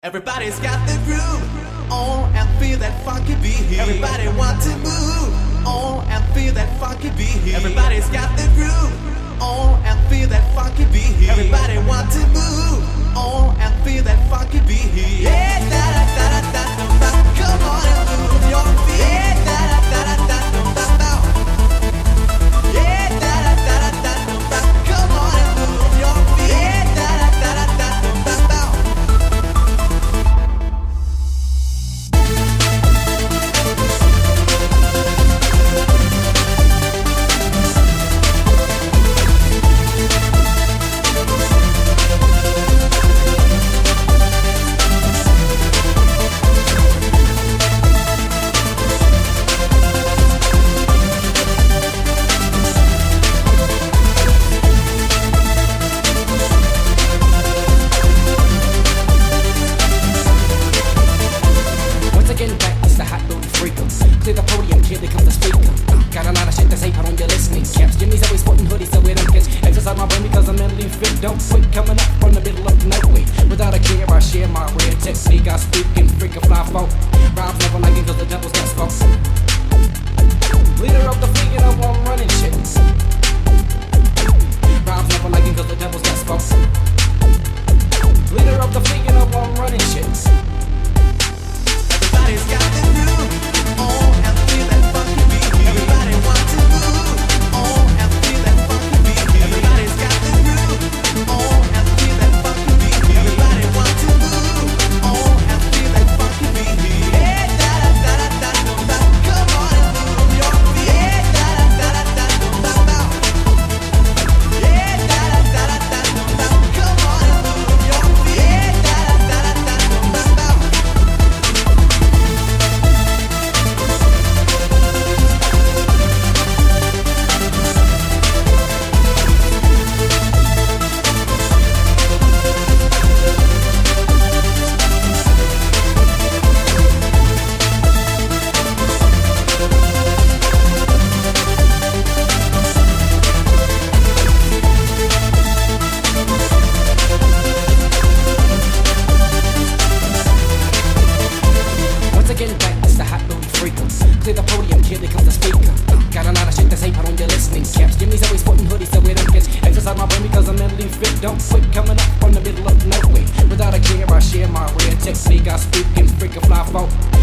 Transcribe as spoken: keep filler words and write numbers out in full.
Everybody's got the groove on and feel that funky beat. Everybody want to move on and feel that funky beat. Everybody's got the groove on and feel that funky beat. Everybody want to move on and feel that funky beat. Yeah, da da da da da da. Come on and move your feet. Yeah, da da da da da da da. Yeah, da da da da da da. Come on and move your feet. Yeah, da da da da da da da. Don't quit coming up from the middle of nowhere. Without a care, I share my rare technique. I speak and freak a fly folk. Rhymes never like it cause the devil's got spoke. Leader of the fleet and I'm on running shit. Rhymes never like it cause the devil's got spoke. Leader of the fleet and I'm on running shit. Everybody's got the groove on and feel that funky beat. Everybody wants to move on and feel that funky beat. Everybody's got the groove on and feel that funky beat. Everybody wants to move on and feel that funky beat. Yeah, da da da da da da. Come on and move your feet. Yeah, da da da da da da. Yeah, da da da da da da. Come on and move your feet. Yeah, da da da da da da. Clear the podium, here comes the speaker. Got a lot of shit to say, put on your listening caps. Jimmy's always sporting hoodies so it don't catch. Exercise my brain because I'm mentally fit. Don't quit coming up from the middle of nowhere. Without a care, I share my rare technique. I speak and freak a fly folk.